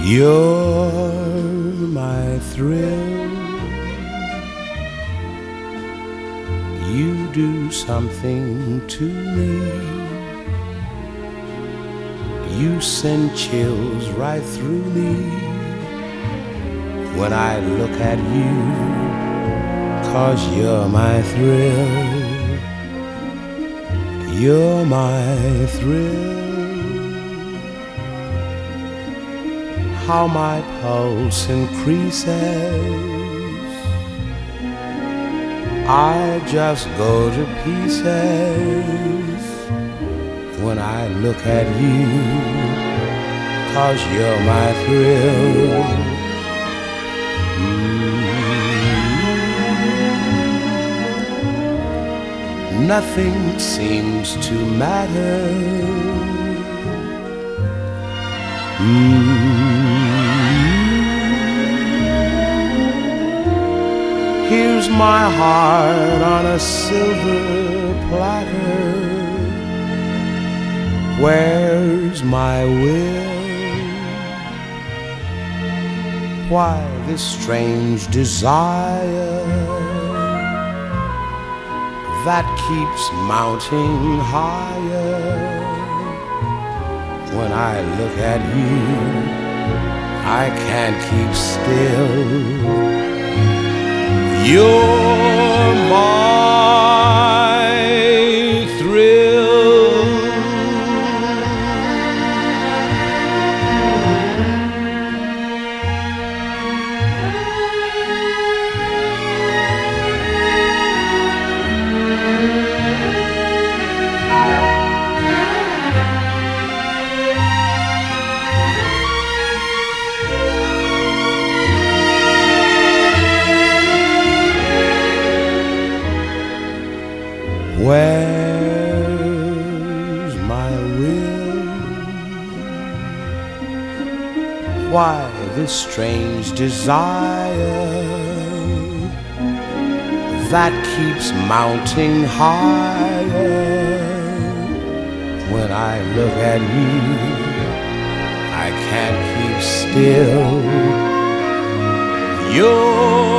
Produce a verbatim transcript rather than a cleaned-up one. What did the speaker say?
You're my thrill. You do something to me. You send chills right through me when I look at you, 'cause you're my thrill. You're my thrill. How my pulse increases, I just go to pieces when I look at you, 'cause you're my thrill. Mm. Nothing seems to matter. Mm. Here's my heart on a silver platter. Where's my will? Why this strange desire that keeps mounting higher? When I look at you, I can't keep still. You're my thrill. Where's my will? Why this strange desire that keeps mounting higher? When I look at you, I can't keep still. You're